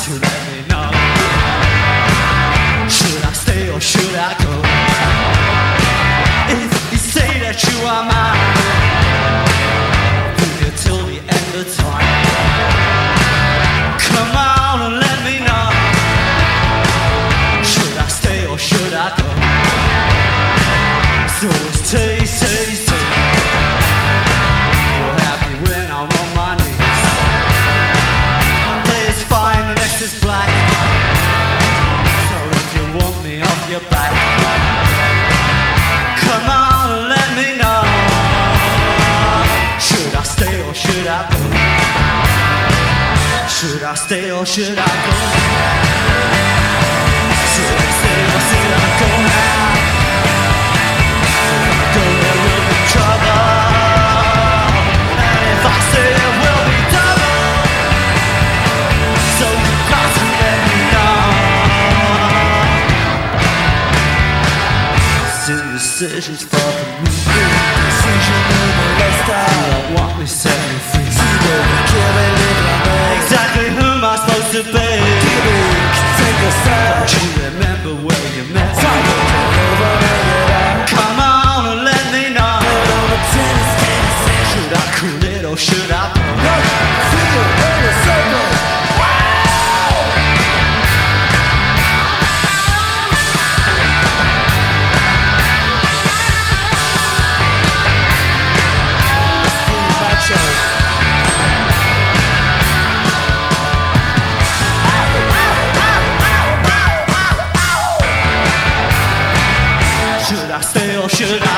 to let me know. Should I stay or should I go? If you say that you are mine, will you till the end of time? Come on and let me know. Should I stay or should I go? So it's taste. You're happy when I'm on my knees. Day is fine, the next is black. So if you want me off your back, come on and let me know. Should I stay or should I go? Should I stay or should I go? Should I stay or should I go now? Go there will be trouble, and if I stay it will be double. So you got to let me know. Decisions for the movie. Decision in the lifestyle. You don't want me, set me free. Exactly who am I supposed to be? Take a side. Don't you remember where you met me? Come on and let me know. Should I cool it or should I blow? Feel in a circle. Should I stay or should I